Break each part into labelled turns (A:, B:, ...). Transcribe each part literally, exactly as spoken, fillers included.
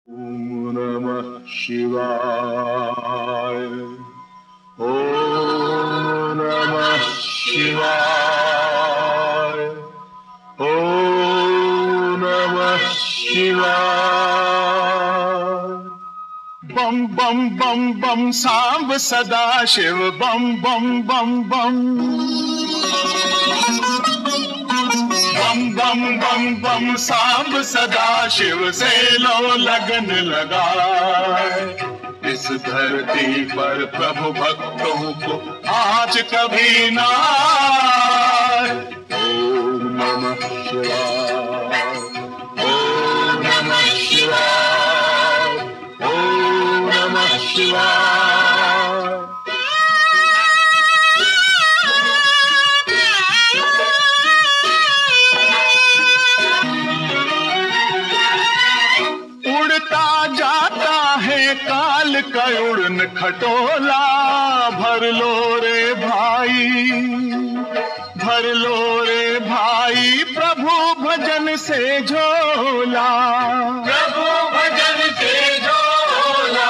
A: ओम नमः शिवाय। ओम नमः शिवाय। ओम नमः शिवाय। बम बम बम बम सांब सदा शिव बम बम बम बम बम बम बम बम सांब सदा शिव से लो लगन लगाए। इस धरती पर प्रभु भक्तों को आज कभी ना आए। ओम नमः शिवाय। ओम नमः शिवाय। ओम नमः शिवाय। उड़ता जाता है काल का उड़न खटोला। भर लो रे भाई, भर लो रे भाई प्रभु भजन से झोला। प्रभु भजन से झोला।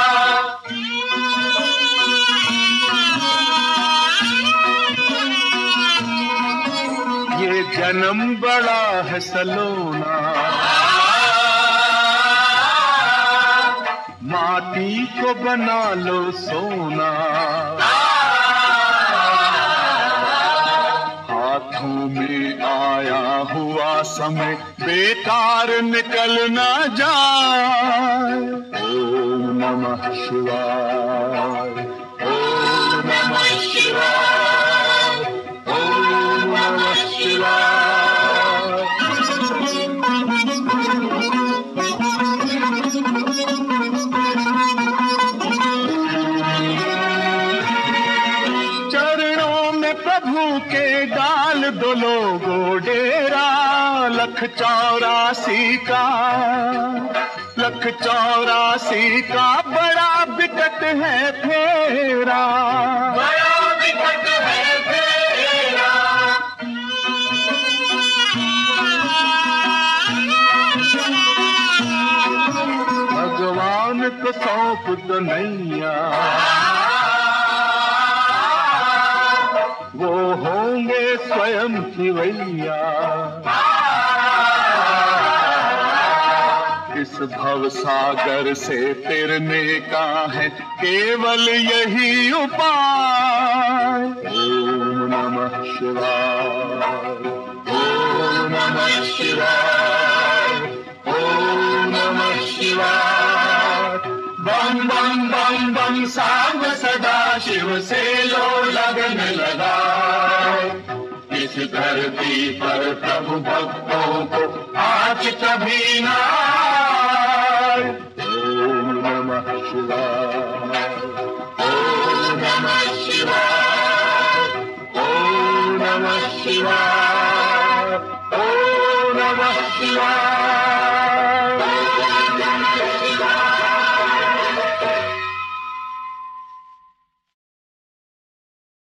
A: ये जन्म बड़ा है सलोना, माटी को बना लो सोना। हाथों में आया हुआ समय बेकार निकल न जाए। ओम नमः शिवाय। ओम नमः शिवाय। ओम नमः शिवाय। चरणों में प्रभु के डाल दो लोगो डेरा। लख चौरासी का, लख चौरासी का बड़ा विकट है फेरा। बड़ा विकट है फेरा। भगवान को सौंप दो नैया, वो होंगे स्वयं खिवैया। इस भव सागर से तिरने का है केवल यही उपाय। ओम नमः शिवाय। ओम नमः शिवाय। ओम नमः शिवाय। बम बम बम बम सांब सदा शिव से लो लगन लगाए। इस धरती पर प्रभु भक्तों को आज कभी ना आए। ओम नमः शिवाय। ओम नमः शिवाय। ओम नमः शिवाय। ओम नमः शिवाय।